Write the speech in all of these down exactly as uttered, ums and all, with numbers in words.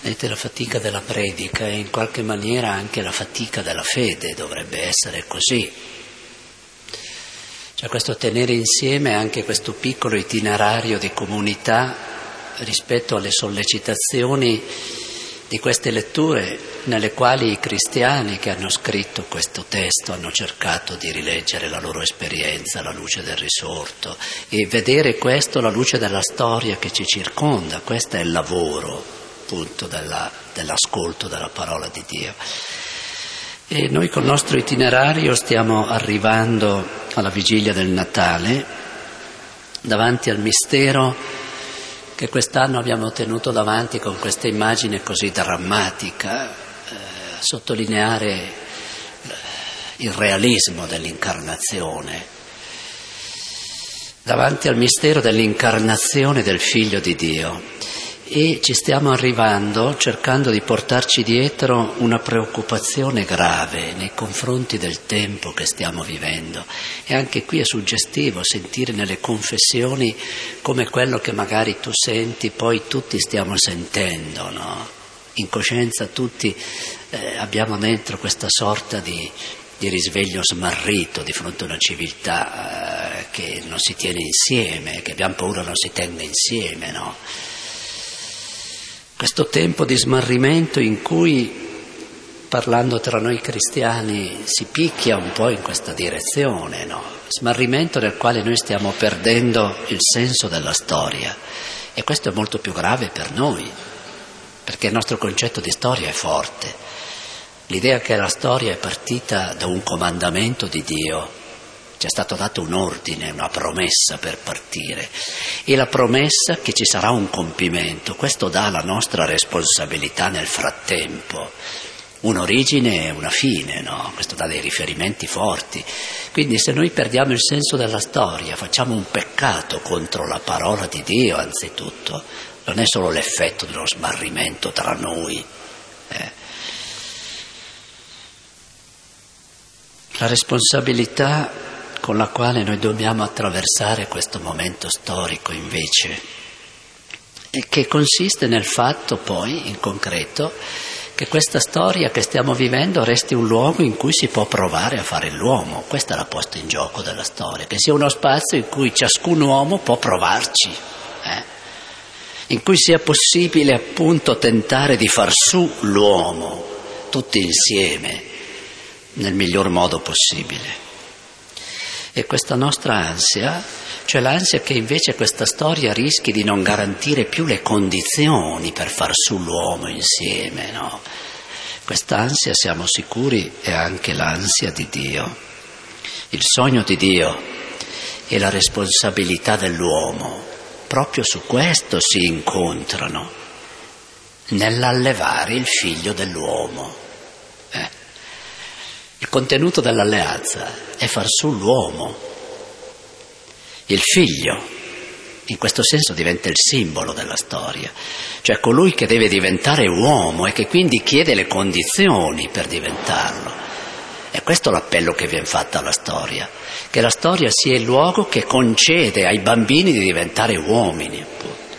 Vedete, la fatica della predica e in qualche maniera anche la fatica della fede dovrebbe essere così. Cioè questo tenere insieme anche questo piccolo itinerario di comunità rispetto alle sollecitazioni di queste letture nelle quali i cristiani che hanno scritto questo testo hanno cercato di rileggere la loro esperienza alla luce del risorto e vedere questo alla luce della storia che ci circonda. Questo è il lavoro, appunto, della, dell'ascolto della parola di Dio. E noi col nostro itinerario stiamo arrivando alla vigilia del Natale, davanti al mistero che quest'anno abbiamo tenuto davanti con questa immagine così drammatica, eh, sottolineare il realismo dell'incarnazione, davanti al mistero dell'incarnazione del Figlio di Dio. E ci stiamo arrivando cercando di portarci dietro una preoccupazione grave nei confronti del tempo che stiamo vivendo. E anche qui è suggestivo sentire nelle confessioni come quello che magari tu senti, poi tutti stiamo sentendo, no? In coscienza tutti eh, abbiamo dentro questa sorta di, di risveglio smarrito di fronte a una civiltà eh, che non si tiene insieme, che abbiamo paura non si tenga insieme, no? Questo tempo di smarrimento in cui, parlando tra noi cristiani, si picchia un po' in questa direzione, no? Smarrimento nel quale noi stiamo perdendo il senso della storia. E questo è molto più grave per noi, perché il nostro concetto di storia è forte. L'idea che la storia è partita da un comandamento di Dio. Ci è stato dato un ordine, una promessa per partire e la promessa che ci sarà un compimento. Questo dà la nostra responsabilità nel frattempo, un'origine e una fine, no? Questo dà dei riferimenti forti. Quindi se noi perdiamo il senso della storia, facciamo un peccato contro la parola di Dio anzitutto. Non è solo l'effetto dello smarrimento tra noi. Eh. La responsabilità con la quale noi dobbiamo attraversare questo momento storico invece, e che consiste nel fatto poi, in concreto, che questa storia che stiamo vivendo resti un luogo in cui si può provare a fare l'uomo. Questa è la posta in gioco della storia, che sia uno spazio in cui ciascun uomo può provarci, eh? in cui sia possibile appunto tentare di far su l'uomo, tutti insieme, nel miglior modo possibile. E questa nostra ansia, cioè l'ansia che invece questa storia rischi di non garantire più le condizioni per far su l'uomo insieme, no? Quest'ansia, siamo sicuri, è anche l'ansia di Dio. Il sogno di Dio e la responsabilità dell'uomo proprio su questo si incontrano, nell'allevare il figlio dell'uomo. Eh. Il contenuto dell'alleanza è far su l'uomo. Il figlio, in questo senso, diventa il simbolo della storia, cioè colui che deve diventare uomo e che quindi chiede le condizioni per diventarlo. E questo è l'appello che viene fatto alla storia, che la storia sia il luogo che concede ai bambini di diventare uomini, appunto.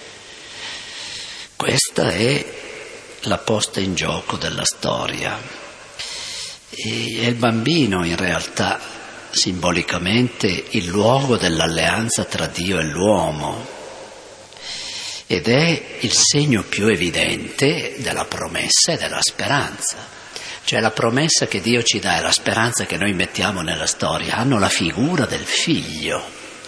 Questa è la posta in gioco della storia. E è il bambino in realtà simbolicamente il luogo dell'alleanza tra Dio e l'uomo ed è il segno più evidente della promessa e della speranza. Cioè la promessa che Dio ci dà e la speranza che noi mettiamo nella storia hanno la figura del figlio.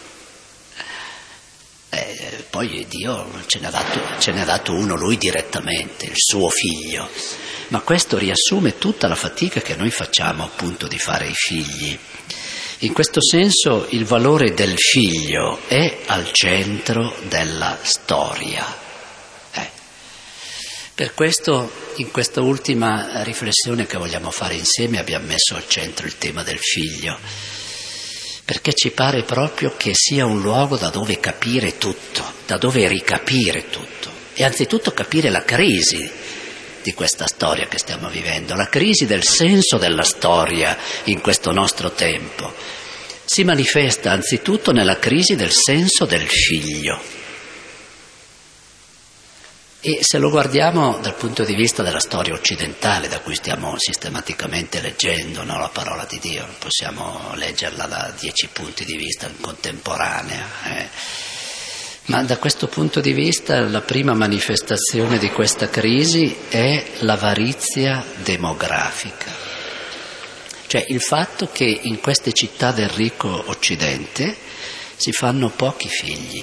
E poi Dio ce ne ha dato, ce ne ha dato uno lui direttamente, il suo figlio. Ma questo riassume tutta la fatica che noi facciamo appunto di fare i figli. In questo senso il valore del figlio è al centro della storia. Eh. Per questo in questa ultima riflessione che vogliamo fare insieme abbiamo messo al centro il tema del figlio, perché ci pare proprio che sia un luogo da dove capire tutto, da dove ricapire tutto e anzitutto capire la crisi di questa storia che stiamo vivendo, la crisi del senso della storia in questo nostro tempo. Si manifesta anzitutto nella crisi del senso del figlio. E se lo guardiamo dal punto di vista della storia occidentale, da cui stiamo sistematicamente leggendo, no, la parola di Dio, non possiamo leggerla da dieci punti di vista contemporanea, eh. Ma da questo punto di vista la prima manifestazione di questa crisi è l'avarizia demografica, cioè il fatto che in queste città del ricco Occidente si fanno pochi figli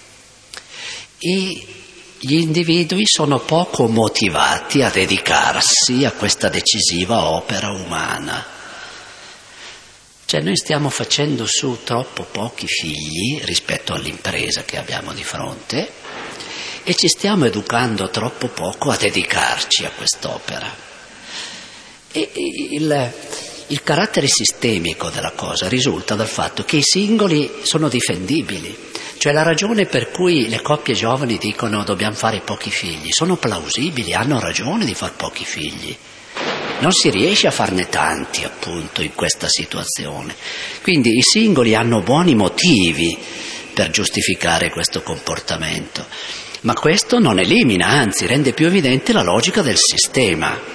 e gli individui sono poco motivati a dedicarsi a questa decisiva opera umana. Cioè noi stiamo facendo su troppo pochi figli rispetto all'impresa che abbiamo di fronte e ci stiamo educando troppo poco a dedicarci a quest'opera. E il, il carattere sistemico della cosa risulta dal fatto che i singoli sono difendibili. Cioè la ragione per cui le coppie giovani dicono dobbiamo fare pochi figli, sono plausibili, hanno ragione di far pochi figli. Non si riesce a farne tanti, appunto, in questa situazione. Quindi i singoli hanno buoni motivi per giustificare questo comportamento, ma questo non elimina, anzi rende più evidente la logica del sistema.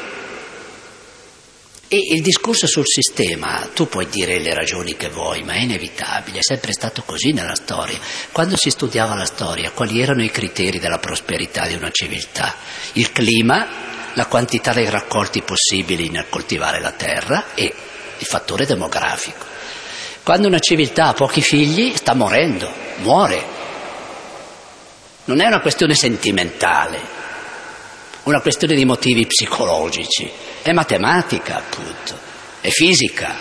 E il discorso sul sistema, tu puoi dire le ragioni che vuoi, ma è inevitabile, è sempre stato così nella storia. Quando si studiava la storia, quali erano i criteri della prosperità di una civiltà? Il clima, la quantità dei raccolti possibili nel coltivare la terra e il fattore demografico. Quando una civiltà ha pochi figli, sta morendo, muore. Non è una questione sentimentale, una questione di motivi psicologici, è matematica appunto, è fisica.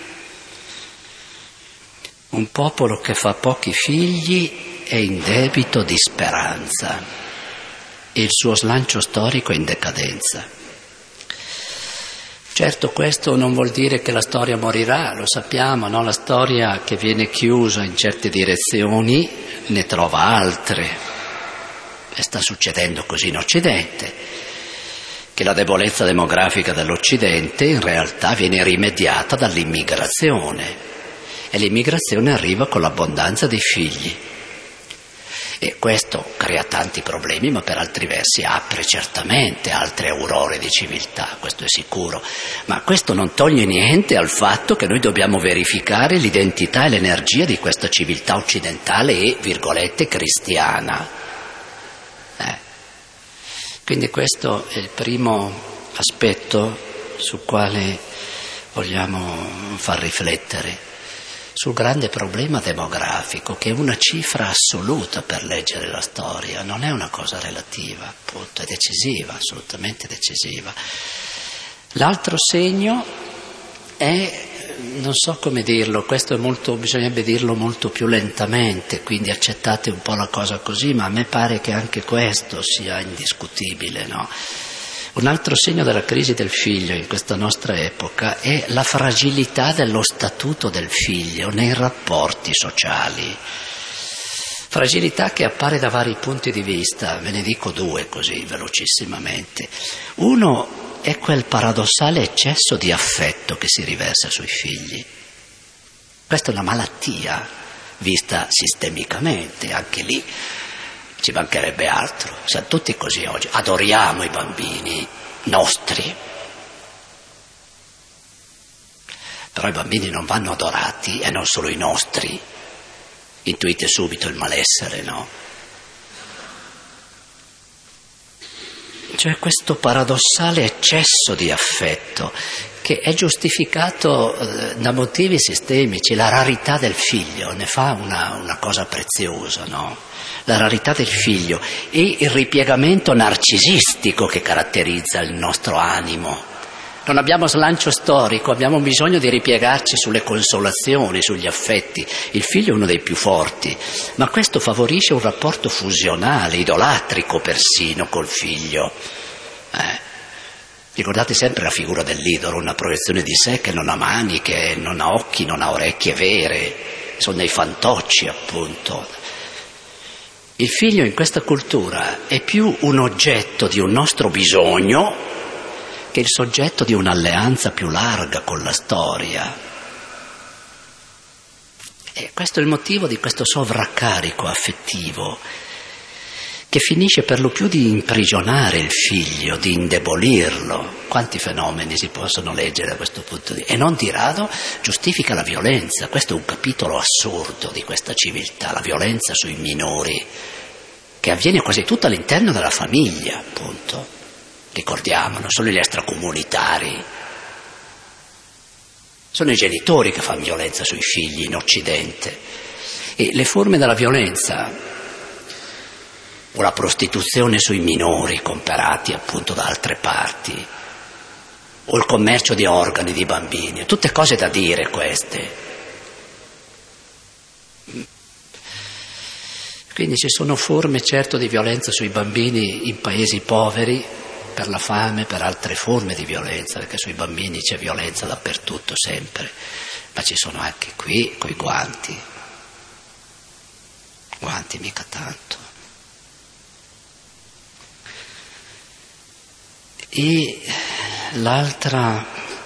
Un popolo che fa pochi figli è in debito di speranza e il suo slancio storico è in decadenza. Certo, questo non vuol dire che la storia morirà, lo sappiamo, no? La storia che viene chiusa in certe direzioni ne trova altre. E sta succedendo così in Occidente, che la debolezza demografica dell'Occidente in realtà viene rimediata dall'immigrazione e l'immigrazione arriva con l'abbondanza dei figli e questo crea tanti problemi, ma per altri versi apre certamente altre aurore di civiltà, questo è sicuro, ma questo non toglie niente al fatto che noi dobbiamo verificare l'identità e l'energia di questa civiltà occidentale e, virgolette, cristiana. Eh. Quindi questo è il primo aspetto sul quale vogliamo far riflettere, sul grande problema demografico, che è una cifra assoluta per leggere la storia, non è una cosa relativa, appunto, è decisiva, assolutamente decisiva. L'altro segno è, non so come dirlo, questo è molto, bisognerebbe dirlo molto più lentamente, quindi accettate un po' la cosa così, ma a me pare che anche questo sia indiscutibile, no? Un altro segno della crisi del figlio in questa nostra epoca è la fragilità dello statuto del figlio nei rapporti sociali. Fragilità che appare da vari punti di vista, ve ne dico due così velocissimamente. Uno è quel paradossale eccesso di affetto che si riversa sui figli. Questa è una malattia vista sistemicamente, anche lì ci mancherebbe altro, siamo tutti così oggi, adoriamo i bambini nostri, però i bambini non vanno adorati e non solo i nostri, intuite subito il malessere, no? Cioè questo paradossale eccesso di affetto che è giustificato eh, da motivi sistemici, la rarità del figlio ne fa una, una cosa preziosa, no? La rarità del figlio e il ripiegamento narcisistico che caratterizza il nostro animo. Non abbiamo slancio storico, abbiamo bisogno di ripiegarci sulle consolazioni, sugli affetti. Il figlio è uno dei più forti, ma questo favorisce un rapporto fusionale, idolatrico persino col figlio. Eh. Ricordate sempre la figura dell'idolo, una proiezione di sé che non ha mani, che non ha occhi, non ha orecchie vere, sono dei fantocci appunto. Il figlio in questa cultura è più un oggetto di un nostro bisogno che il soggetto di un'alleanza più larga con la storia. E questo è il motivo di questo sovraccarico affettivo che finisce per lo più di imprigionare il figlio, di indebolirlo. Quanti fenomeni si possono leggere da questo punto di vista? E non di rado giustifica la violenza. Questo è un capitolo assurdo di questa civiltà, la violenza sui minori, che avviene quasi tutto all'interno della famiglia, appunto. Ricordiamo, non sono gli extracomunitari, sono i genitori che fanno violenza sui figli in Occidente. E le forme della violenza, o la prostituzione sui minori comprati appunto da altre parti, o il commercio di organi di bambini, tutte cose da dire queste. Quindi ci sono forme certo di violenza sui bambini in paesi poveri, per la fame, per altre forme di violenza, perché sui bambini c'è violenza dappertutto sempre, ma ci sono anche qui coi guanti, guanti mica tanto. E l'altra,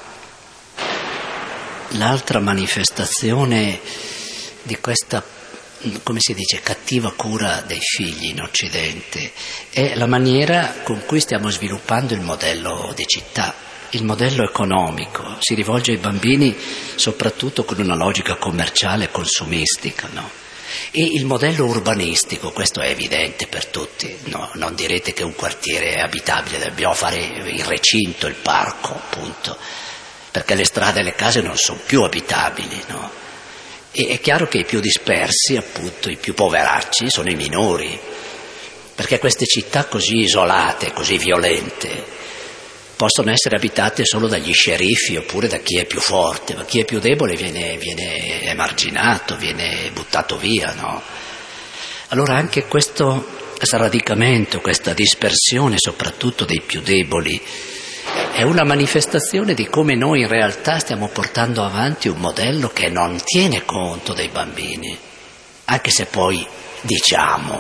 l'altra manifestazione di questa, come si dice, cattiva cura dei figli in Occidente è la maniera con cui stiamo sviluppando il modello di città, il modello economico. Si rivolge ai bambini soprattutto con una logica commerciale e consumistica, no? E il modello urbanistico, questo è evidente per tutti, no? Non direte che un quartiere è abitabile, dobbiamo fare il recinto, il parco, appunto, perché le strade e le case non sono più abitabili, no? E è chiaro che i più dispersi, appunto, i più poveracci sono i minori, perché queste città così isolate, così violente, possono essere abitate solo dagli sceriffi oppure da chi è più forte, ma chi è più debole viene, viene emarginato, viene buttato via, no? Allora anche questo sradicamento, questa dispersione soprattutto dei più deboli, è una manifestazione di come noi in realtà stiamo portando avanti un modello che non tiene conto dei bambini, anche se poi diciamo.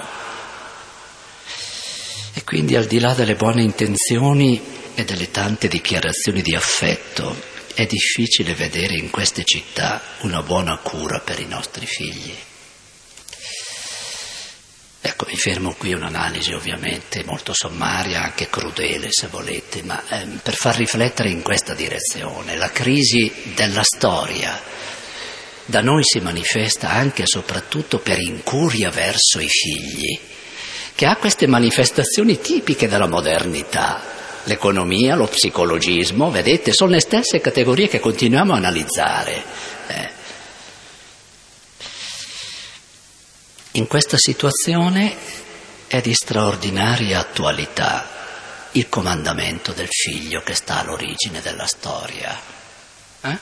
E quindi al di là delle buone intenzioni e delle tante dichiarazioni di affetto, è difficile vedere in queste città una buona cura per i nostri figli. Ecco, mi fermo qui, un'analisi ovviamente molto sommaria, anche crudele se volete, ma ehm, per far riflettere in questa direzione. La crisi della storia da noi si manifesta anche e soprattutto per incuria verso i figli, che ha queste manifestazioni tipiche della modernità. L'economia, lo psicologismo, vedete, sono le stesse categorie che continuiamo a analizzare. Eh. In questa situazione è di straordinaria attualità il comandamento del figlio che sta all'origine della storia. Eh?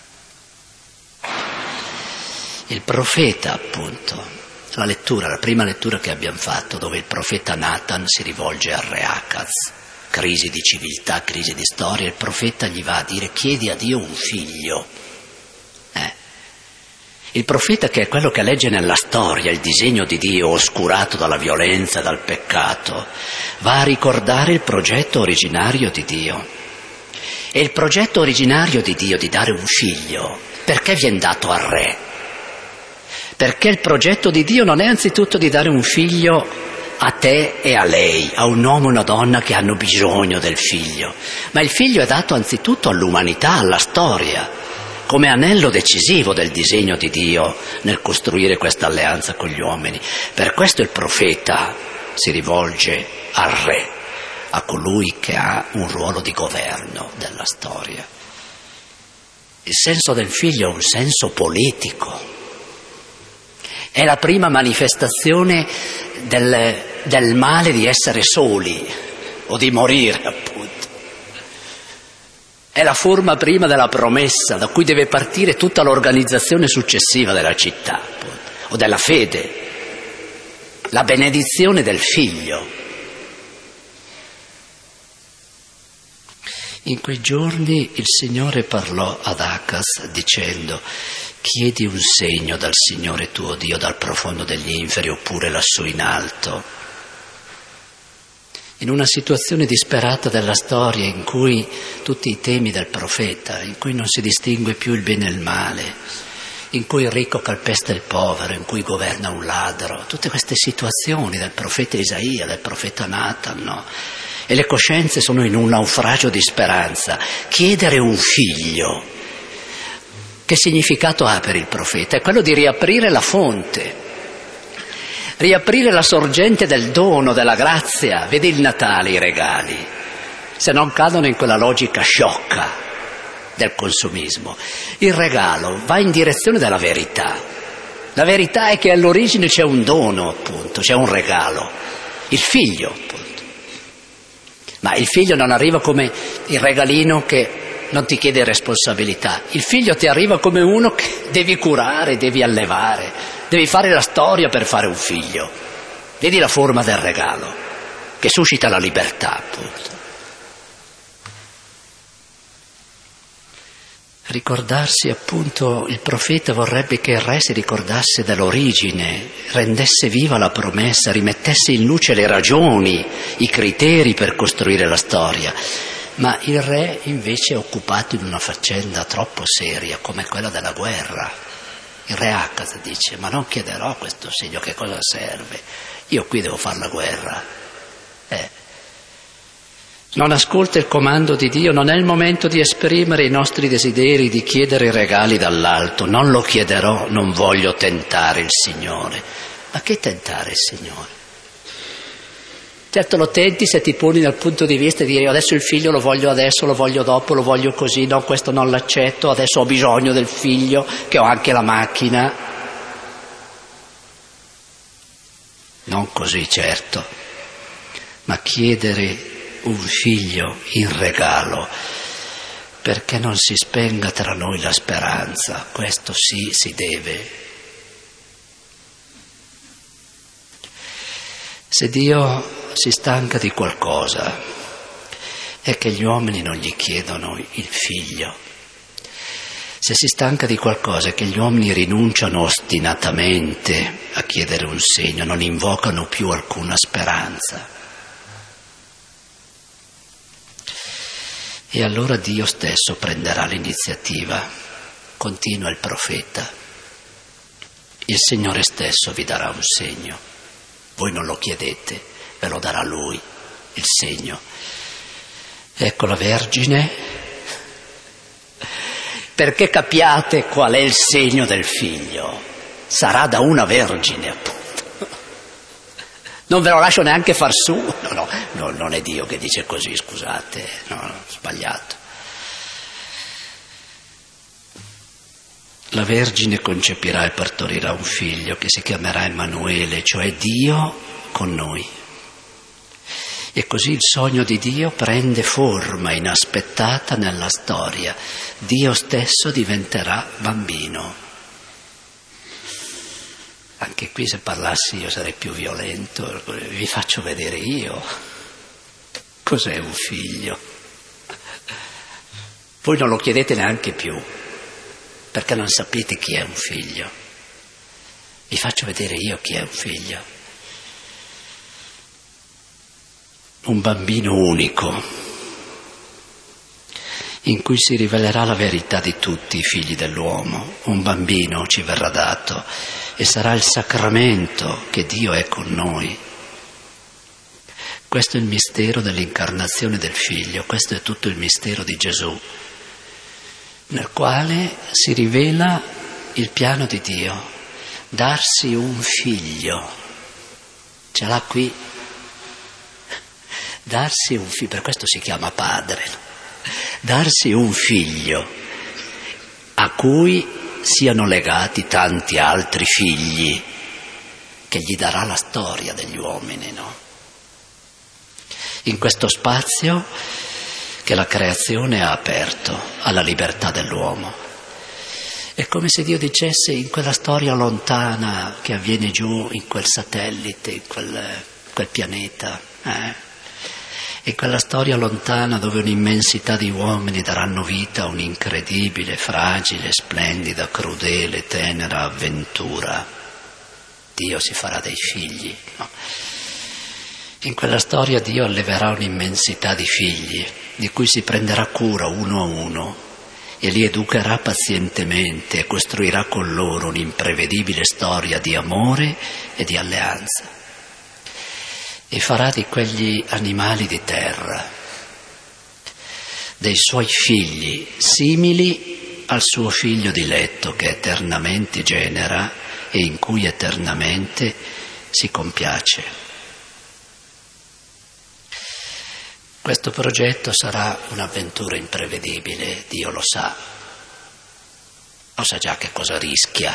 Il profeta, appunto, la lettura, la prima lettura che abbiamo fatto, dove il profeta Nathan si rivolge al re Acaz, crisi di civiltà, crisi di storia, il profeta gli va a dire: chiedi a Dio un figlio. Eh. Il profeta, che è quello che legge nella storia il disegno di Dio oscurato dalla violenza, dal peccato, va a ricordare il progetto originario di Dio. E il progetto originario di Dio di dare un figlio, perché viene dato al re? Perché il progetto di Dio non è anzitutto di dare un figlio a te e a lei, a un uomo e una donna che hanno bisogno del figlio, ma il figlio è dato anzitutto all'umanità, alla storia, come anello decisivo del disegno di Dio nel costruire questa alleanza con gli uomini. Per questo il profeta si rivolge al re, a colui che ha un ruolo di governo della storia. Il senso del figlio è un senso politico, è la prima manifestazione del, del male di essere soli o di morire, appunto. È la forma prima della promessa da cui deve partire tutta l'organizzazione successiva della città, appunto, o della fede, la benedizione del figlio. In quei giorni il Signore parlò ad Acaz dicendo: chiedi un segno dal Signore tuo Dio dal profondo degli inferi oppure lassù in alto. In una situazione disperata della storia in cui tutti i temi del profeta, in cui non si distingue più il bene e il male, in cui il ricco calpesta il povero, in cui governa un ladro, tutte queste situazioni del profeta Isaia, del profeta Nathan, no? E le coscienze sono in un naufragio di speranza. Chiedere un figlio, che significato ha per il profeta? È quello di riaprire la fonte, riaprire la sorgente del dono, della grazia. Vedi il Natale, i regali, se non cadono in quella logica sciocca del consumismo. Il regalo va in direzione della verità. La verità è che all'origine c'è un dono, appunto, c'è un regalo, il figlio, appunto. Ma il figlio non arriva come il regalino che non ti chiede responsabilità. Il figlio ti arriva come uno che devi curare, devi allevare, devi fare la storia per fare un figlio. Vedi la forma del regalo, che suscita la libertà, appunto. Ricordarsi, appunto, il profeta vorrebbe che il re si ricordasse dell'origine, rendesse viva la promessa, rimettesse in luce le ragioni, i criteri per costruire la storia. Ma il re invece è occupato in una faccenda troppo seria come quella della guerra. Il re Acaz dice: ma non chiederò questo segno, che cosa serve? Io qui devo fare la guerra. Eh. Non ascolta il comando di Dio, non è il momento di esprimere i nostri desideri, di chiedere i regali dall'alto. Non lo chiederò, non voglio tentare il Signore. Ma che tentare il Signore? Certo lo tenti se ti poni dal punto di vista di dire: adesso il figlio lo voglio adesso, lo voglio dopo, lo voglio così, no, questo non l'accetto, adesso ho bisogno del figlio, che ho anche la macchina. Non così, certo, ma chiedere un figlio in regalo, perché non si spenga tra noi la speranza. Questo sì, si deve. Se Dio si stanca di qualcosa è che gli uomini non gli chiedono il figlio. Se si stanca di qualcosa è che gli uomini rinunciano ostinatamente a chiedere un segno, non invocano più alcuna speranza. E allora Dio stesso prenderà l'iniziativa. Continua il profeta: il Signore stesso vi darà un segno. Voi non lo chiedete, ve lo darà Lui, il segno. Ecco la Vergine, perché capiate qual è il segno del figlio. Sarà da una vergine, appunto. Non ve lo lascio neanche far su. No, no, no, non è Dio che dice così, scusate, no, no, sbagliato. La Vergine concepirà e partorirà un figlio che si chiamerà Emanuele, cioè Dio con noi. E così il sogno di Dio prende forma inaspettata nella storia. Dio stesso diventerà bambino. Anche qui se parlassi io sarei più violento, vi faccio vedere io cos'è un figlio. Voi non lo chiedete neanche più, perché non sapete chi è un figlio. Vi faccio vedere io chi è un figlio. Un bambino unico, in cui si rivelerà la verità di tutti i figli dell'uomo. Un bambino ci verrà dato e sarà il sacramento che Dio è con noi. Questo è il mistero dell'incarnazione del Figlio, questo è tutto il mistero di Gesù, nel quale si rivela il piano di Dio, darsi un figlio. Ce l'ha qui. Darsi un figlio, per questo si chiama padre. Darsi un figlio a cui siano legati tanti altri figli, che gli darà la storia degli uomini, no? In questo spazio che la creazione ha aperto alla libertà dell'uomo. È come se Dio dicesse: in quella storia lontana che avviene giù, in quel satellite, in quel, quel pianeta, eh? in quella storia lontana dove un'immensità di uomini daranno vita a un'incredibile, fragile, splendida, crudele, tenera avventura. Dio si farà dei figli, no? In quella storia Dio alleverà un'immensità di figli, di cui si prenderà cura uno a uno, e li educherà pazientemente e costruirà con loro un'imprevedibile storia di amore e di alleanza. E farà di quegli animali di terra dei suoi figli simili al suo figlio diletto che eternamente genera e in cui eternamente si compiace. Questo progetto sarà un'avventura imprevedibile, Dio lo sa, lo sa già che cosa rischia.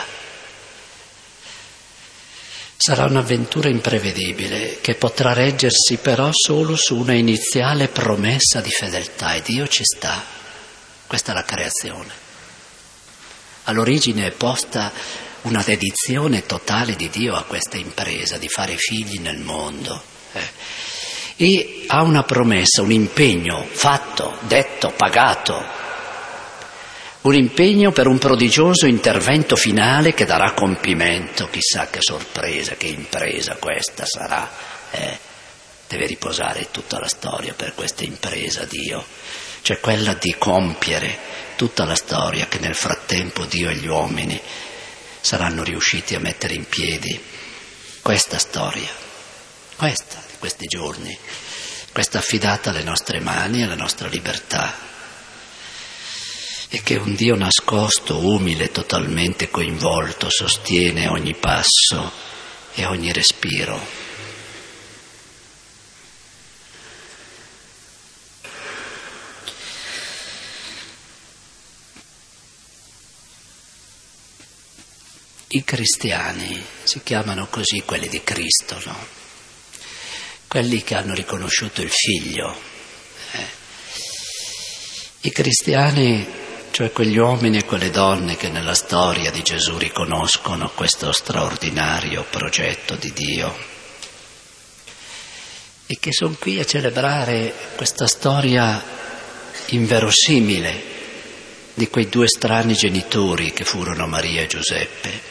Sarà un'avventura imprevedibile che potrà reggersi però solo su una iniziale promessa di fedeltà, e Dio ci sta. Questa è la creazione. All'origine è posta una dedizione totale di Dio a questa impresa di fare figli nel mondo. Eh. E ha una promessa, un impegno fatto, detto, pagato, un impegno per un prodigioso intervento finale che darà compimento. Chissà che sorpresa, che impresa questa sarà. Eh, deve riposare tutta la storia per questa impresa Dio, cioè quella di compiere tutta la storia che nel frattempo Dio e gli uomini saranno riusciti a mettere in piedi. Questa storia, questa di questi giorni, questa affidata alle nostre mani e alla nostra libertà, e che un Dio nascosto, umile, totalmente coinvolto, sostiene ogni passo e ogni respiro. I cristiani si chiamano così, quelli di Cristo, no? Quelli che hanno riconosciuto il Figlio. Eh. I cristiani, cioè quegli uomini e quelle donne che nella storia di Gesù riconoscono questo straordinario progetto di Dio e che sono qui a celebrare questa storia inverosimile di quei due strani genitori che furono Maria e Giuseppe.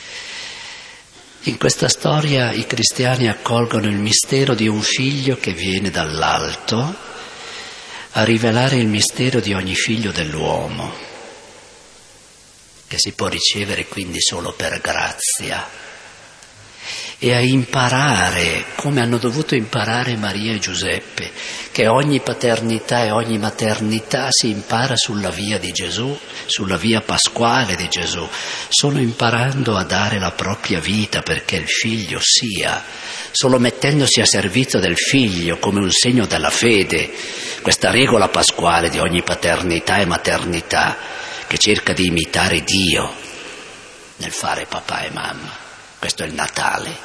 In questa storia i cristiani accolgono il mistero di un figlio che viene dall'alto a rivelare il mistero di ogni figlio dell'uomo, che si può ricevere quindi solo per grazia, e a imparare, come hanno dovuto imparare Maria e Giuseppe, che ogni paternità e ogni maternità si impara sulla via di Gesù, sulla via pasquale di Gesù, solo imparando a dare la propria vita perché il figlio sia, solo mettendosi a servizio del figlio come un segno della fede, questa regola pasquale di ogni paternità e maternità che cerca di imitare Dio nel fare papà e mamma. Questo è il Natale.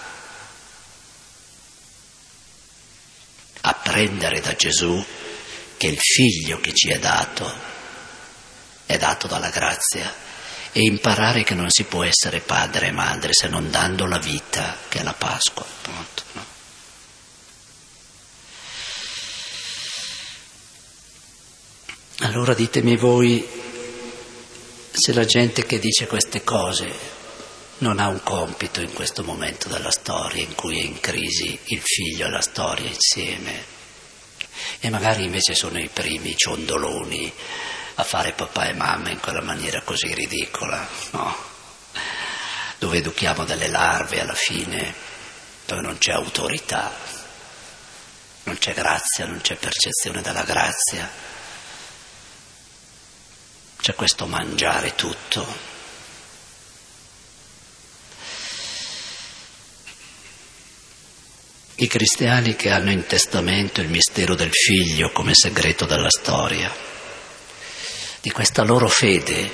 Apprendere da Gesù che il figlio che ci è dato è dato dalla grazia e imparare che non si può essere padre e madre se non dando la vita, che è la Pasqua, appunto, no? Allora ditemi voi se la gente che dice queste cose non ha un compito in questo momento della storia in cui è in crisi il figlio e la storia insieme, e magari invece sono i primi ciondoloni a fare papà e mamma in quella maniera così ridicola, no? Dove educhiamo delle larve alla fine, dove non c'è autorità, non c'è grazia, non c'è percezione della grazia, c'è questo mangiare tutto. I cristiani che hanno in testamento il mistero del figlio come segreto della storia, di questa loro fede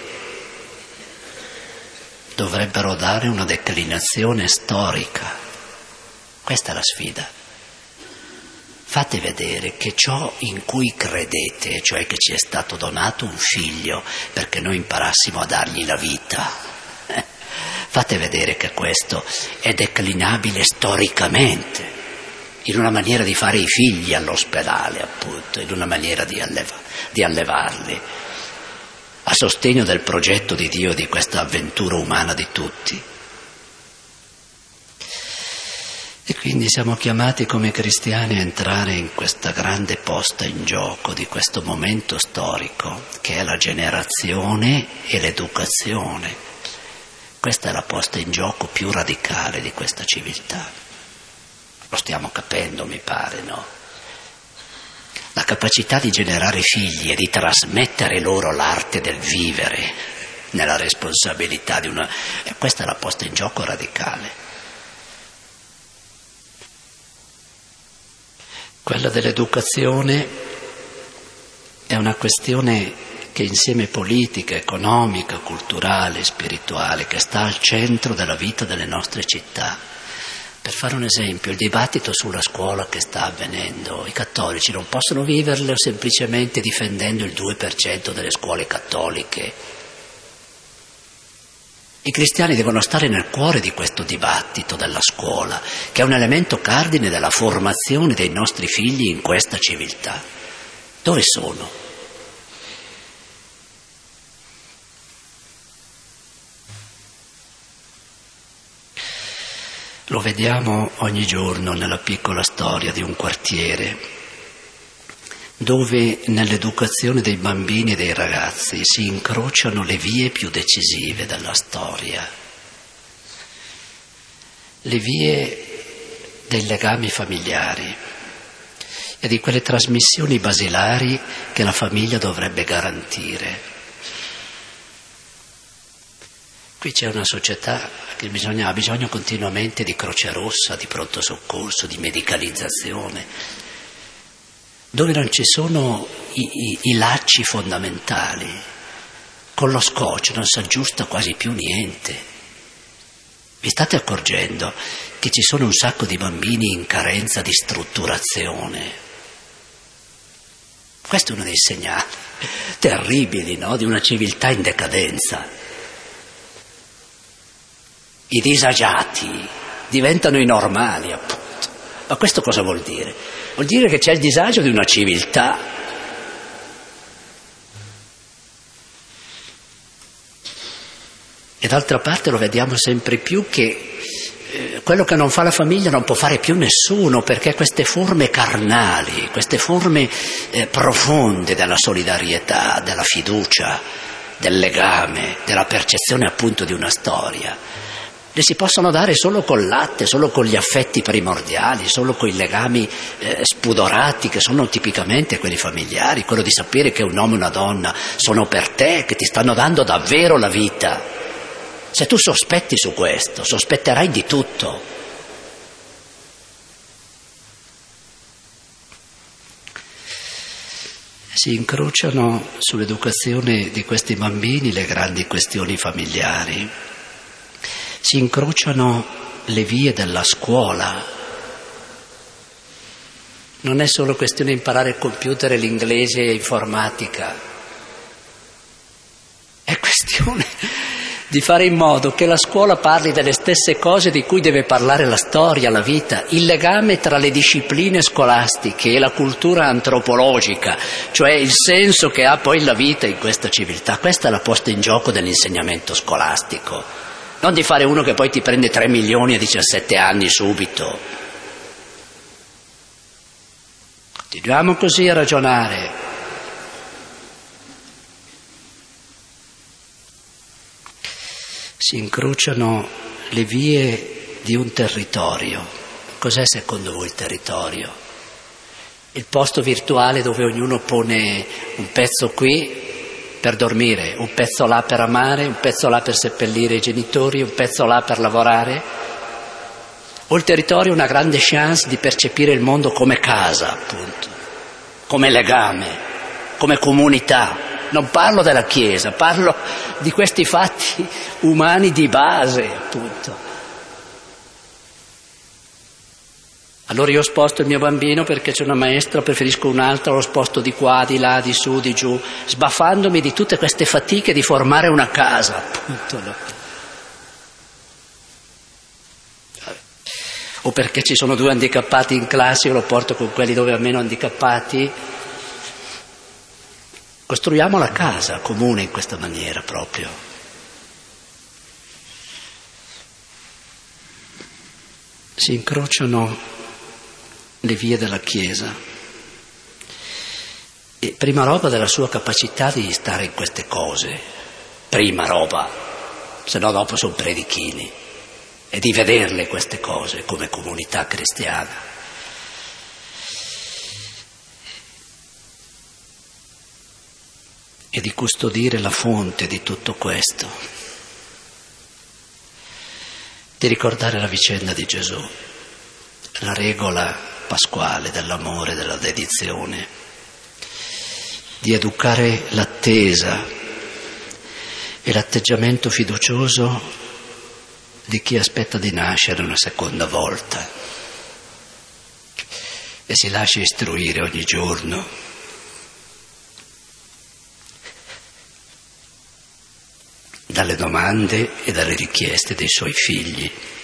dovrebbero dare una declinazione storica. Questa è la sfida. Fate vedere che ciò in cui credete, cioè che ci è stato donato un figlio perché noi imparassimo a dargli la vita, eh, fate vedere che questo è declinabile storicamente, in una maniera di fare i figli all'ospedale, appunto, in una maniera di, alleva, di allevarli, a sostegno del progetto di Dio, di questa avventura umana di tutti. E quindi siamo chiamati come cristiani a entrare in questa grande posta in gioco di questo momento storico, che è la generazione e l'educazione. Questa è la posta in gioco più radicale di questa civiltà. Lo stiamo capendo, mi pare, no? La capacità di generare figli e di trasmettere loro l'arte del vivere nella responsabilità di una... E questa è la posta in gioco radicale. Quella dell'educazione è una questione che insieme politica, economica, culturale, spirituale, che sta al centro della vita delle nostre città. Per fare un esempio, il dibattito sulla scuola che sta avvenendo, i cattolici non possono viverlo semplicemente difendendo il due per cento delle scuole cattoliche. I cristiani devono stare nel cuore di questo dibattito della scuola, che è un elemento cardine della formazione dei nostri figli in questa civiltà. Dove sono? Lo vediamo ogni giorno nella piccola storia di un quartiere, dove nell'educazione dei bambini e dei ragazzi si incrociano le vie più decisive della storia, le vie dei legami familiari e di quelle trasmissioni basilari che la famiglia dovrebbe garantire. Qui c'è una società che bisogna, ha bisogno continuamente di Croce Rossa, di pronto soccorso, di medicalizzazione, dove non ci sono i, i, i lacci fondamentali. Con lo scotch non si aggiusta quasi più niente. Vi state accorgendo che ci sono un sacco di bambini in carenza di strutturazione? Questo è uno dei segnali terribili, no? Di una civiltà in decadenza. I disagiati diventano i normali, appunto. Ma questo cosa vuol dire? Vuol dire che c'è il disagio di una civiltà. E d'altra parte lo vediamo sempre più che eh, quello che non fa la famiglia non può fare più nessuno, perché queste forme carnali, queste forme eh, profonde della solidarietà, della fiducia, del legame, della percezione appunto di una storia, le si possono dare solo col latte, solo con gli affetti primordiali, solo con i legami eh, spudorati che sono tipicamente quelli familiari, quello di sapere che un uomo e una donna sono per te, che ti stanno dando davvero la vita. Se tu sospetti su questo, sospetterai di tutto. Si incrociano sull'educazione di questi bambini le grandi questioni familiari. Si incrociano le vie della scuola. Non è solo questione di imparare il computer, l'inglese e l'informatica. È questione di fare in modo che la scuola parli delle stesse cose di cui deve parlare la storia, la vita, il legame tra le discipline scolastiche e la cultura antropologica, cioè il senso che ha poi la vita in questa civiltà. Questa è la posta in gioco dell'insegnamento scolastico. Non di fare uno che poi ti prende tre milioni a diciassette anni subito. Continuiamo così a ragionare. Si incrociano le vie di un territorio. Cos'è secondo voi il territorio? Il posto virtuale dove ognuno pone un pezzo qui per dormire, un pezzo là per amare, un pezzo là per seppellire i genitori, un pezzo là per lavorare? O il territorio è una grande chance di percepire il mondo come casa, appunto, come legame, come comunità? Non parlo della Chiesa, parlo di questi fatti umani di base, appunto. Allora io sposto il mio bambino perché c'è una maestra, preferisco un'altra, lo sposto di qua, di là, di su, di giù, sbaffandomi di tutte queste fatiche di formare una casa, appunto. No? O perché ci sono due handicappati in classe, io lo porto con quelli dove ha meno handicappati. Costruiamo la casa comune in questa maniera proprio. si incrociano le vie della Chiesa e prima roba della sua capacità di stare in queste cose, prima roba, se no dopo sono predichini, e di vederle queste cose come comunità cristiana. E di custodire la fonte di tutto questo, di ricordare la vicenda di Gesù, la regola pasquale dell'amore, della dedizione, di educare l'attesa e l'atteggiamento fiducioso di chi aspetta di nascere una seconda volta e si lascia istruire ogni giorno dalle domande e dalle richieste dei suoi figli.